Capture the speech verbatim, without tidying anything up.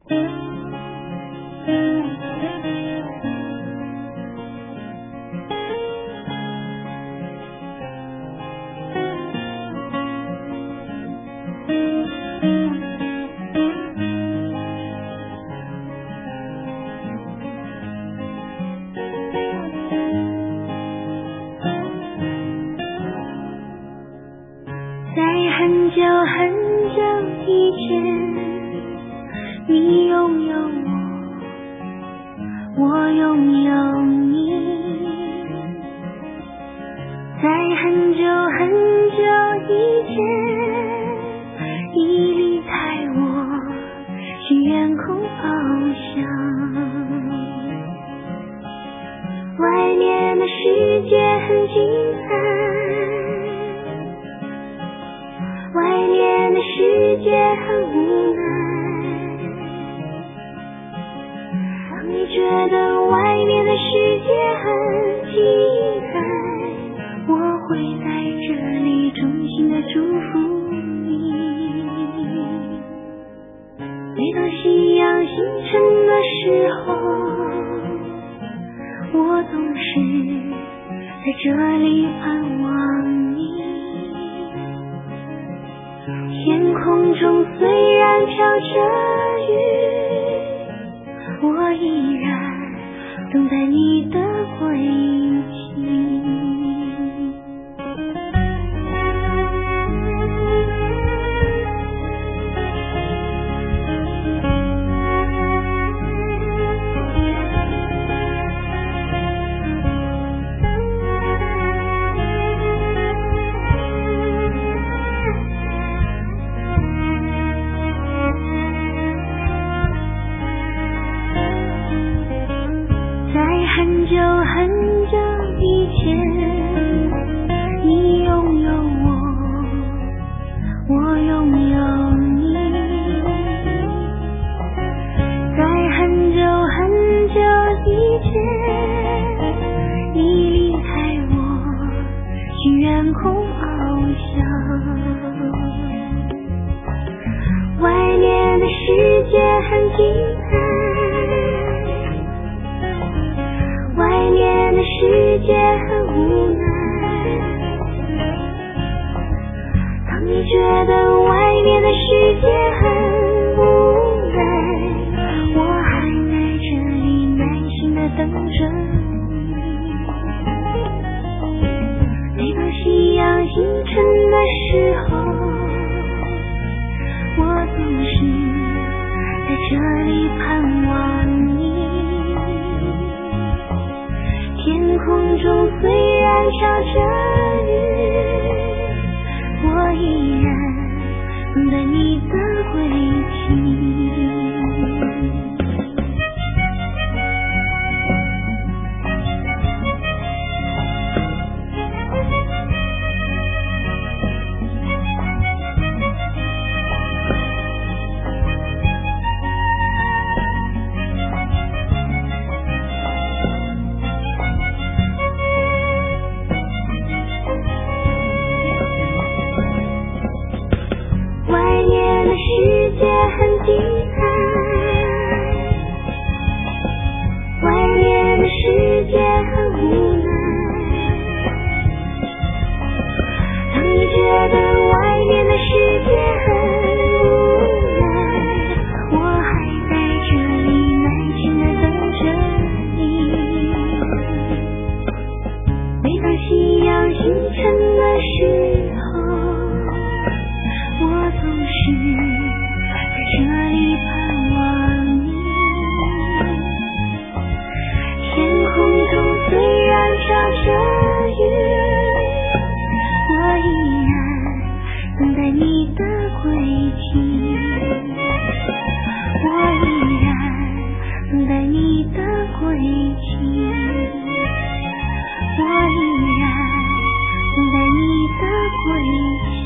很久很久以前，你拥有我，我拥有你。在很久很久以前，你离开我，去远空翱翔。外面的世界很精彩，外面的世界很无奈。当你觉得外面的世界很精彩，我会在这里衷心的祝福你。每当夕阳西沉的时候，我总是在这里盼望你。天空中虽然飘着雨，我依然等待你的归期。很久很久以前，你拥有我，我拥有你。在很久很久以前，你离开我，去远空翱翔。外面的世界很精彩，外面的世界很无奈。当你觉得外面的世界很无奈，我还在这里耐心地等着你。每当夕阳西沉的时候，我总是在这里盼望你。天空中虽然飘着雨，我依然等待你的归期。世界很精彩，外面的世界很无奈。当你觉得外面的世界很无奈，我还在这里耐心地等着你。每当夕阳西沉的时候，我总是这里盼望你。天空中虽然飘着雨，我依然等待你的归期。我依然等待你的归期。我依然等待你的归期。